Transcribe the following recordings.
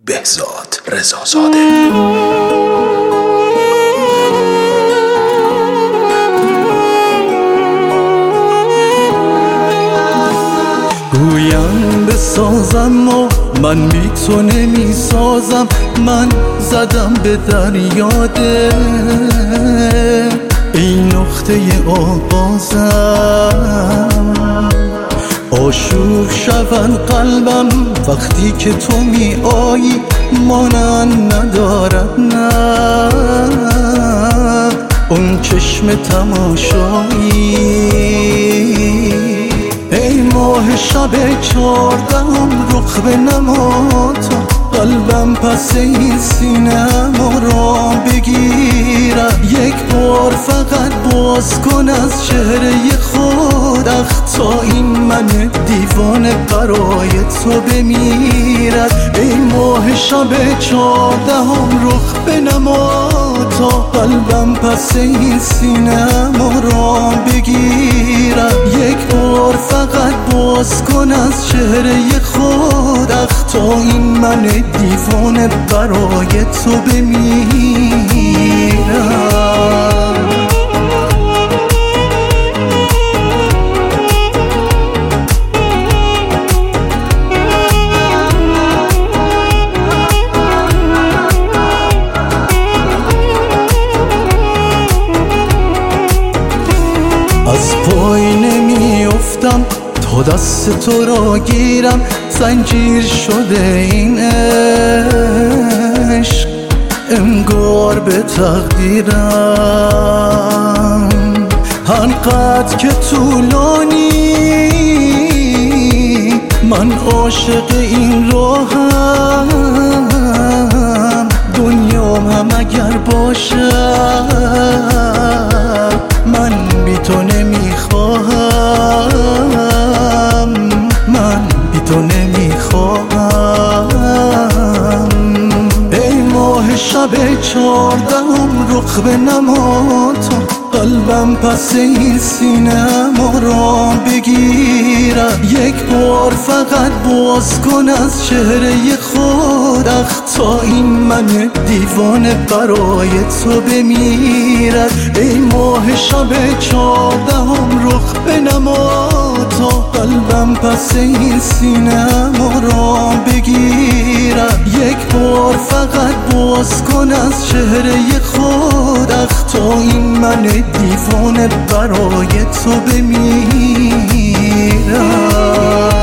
بهزاد رضازاده. گویم بسازم و من بی تو نمی سازم، من زدم به دریاده این نقطه آغازم. آشوب شود قلبم وقتی که تو می آیی، مانند ندارد نه اون چشم تماشایی. ای ماه شب 14 رخ به نما تا قلبم پس این سینه‌ام را بگیرد. یک بار فقط باز کن از چهره خود، تا این من دیوانه برای تو بمیرد. ای ماه شب 14 رخ به نما تا قلبم پس این سینه‌ام را بگیرد. یک بار فقط باز کن از چهره خود، تا این من دیوانه برای تو بمیرم. از پای نمی افتم تا دست تو را گیرم، زنجیر شده این عشق انگار به تقدیرم. انقدر که طولانی من عاشق این راهم، دنیام هم اگر باشد من بی تو نمیخواهم، من بی تو نمیخواهم. ای ماه شب 14 رخ به نما تا قلبم پس این سینه‌ام را بگیرد. یک بار فقط باز کن از چهره خود، تا این من دیوانه برای تو بمیرد. ای ماه شب 14 رخ به نما تا قلبم پس این سینه‌ام را بگیرد. یک بار فقط باز کن از چهره خود، تا این من دیوانه برای تو بمیرم.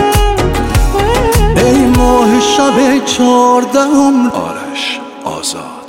ای ماه شب 14 آرش آزاد.